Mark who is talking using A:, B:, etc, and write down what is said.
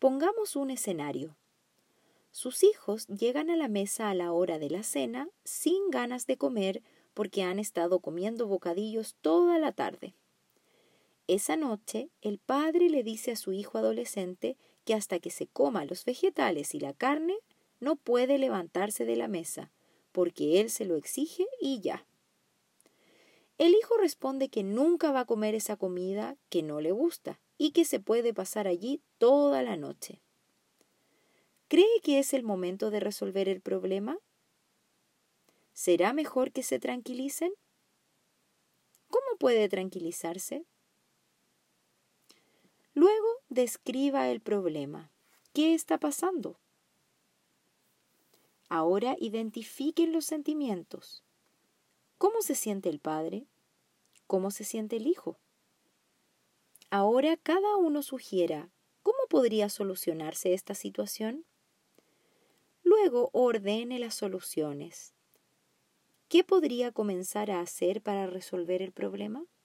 A: Pongamos un escenario. Sus hijos llegan a la mesa a la hora de la cena sin ganas de comer porque han estado comiendo bocadillos toda la tarde. Esa noche, el padre le dice a su hijo adolescente que hasta que se coma los vegetales y la carne, no puede levantarse de la mesa, porque él se lo exige y ya. El hijo responde que nunca va a comer esa comida que no le gusta y que se puede pasar allí toda la noche. ¿Cree que es el momento de resolver el problema? ¿Será mejor que se tranquilicen? ¿Cómo puede tranquilizarse? Luego describa el problema. ¿Qué está pasando? Ahora identifiquen los sentimientos. ¿Cómo se siente el padre? ¿Cómo se siente el hijo? Ahora cada uno sugiera cómo podría solucionarse esta situación. Luego ordene las soluciones. ¿Qué podría comenzar a hacer para resolver el problema?